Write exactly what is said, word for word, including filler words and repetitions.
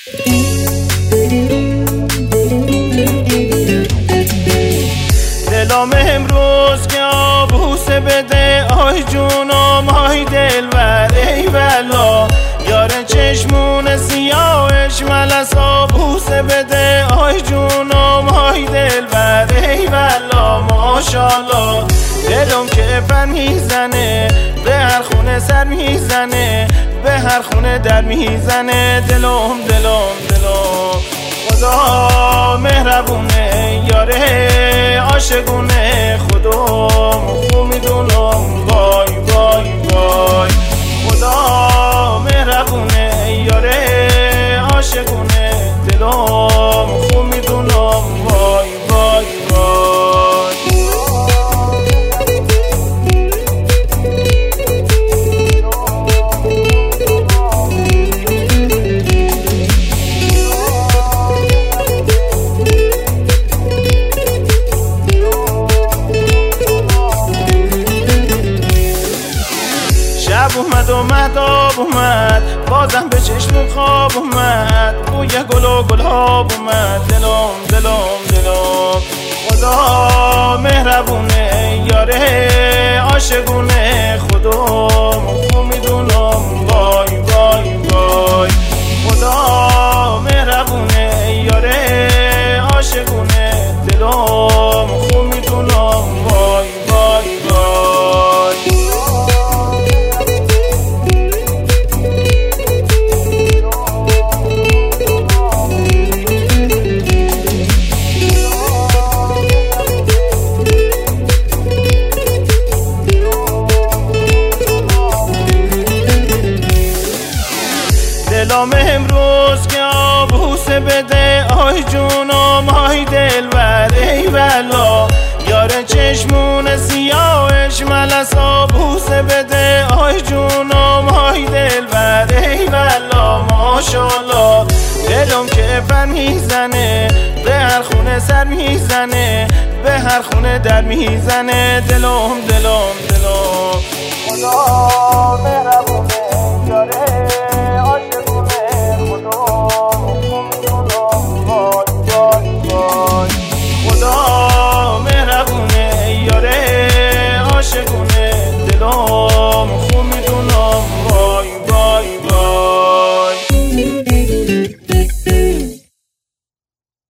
دلم امروز که آبوسه بده، آی جونم آی دلبر ای والا، یار چشمون سیاهش ملس آبوسه بده، آی جونم آی دلبر ای والا ماشالله. دلم که فن میزنه به هر خونه سر میزنه، به هر خونه در میزنه، دلم دلم دلم خدا مهربونه یاره عاشقونه، خودم خوب میدونم وای وای وای، خدا مهربونه یاره عاشقونه، دلم خوب میدونم وای وای وای. شب اومد و مهتاب اومد، بازم به چشم خواب اومد، بوی گل و گلاب اومد، دلم دلم دلم خدا مهربونه یاره عاشقونه، خودم خوب میدونم وای وای وای، خدا مهربونه یاره عاشقونه، دلم خوب میدونم وای وای وای. دلم امروز که آبوسه بده، آی جونم آی دلبر ای والا، یار چشمون سیاهش ملس آبوسه بده، آی جونم آی دلبر ای والا ماشالله. دلم که فن میزنه به هر خونه سر میزنه، به هر خونه در میزنه، دلم دلم دلم خدا مهربون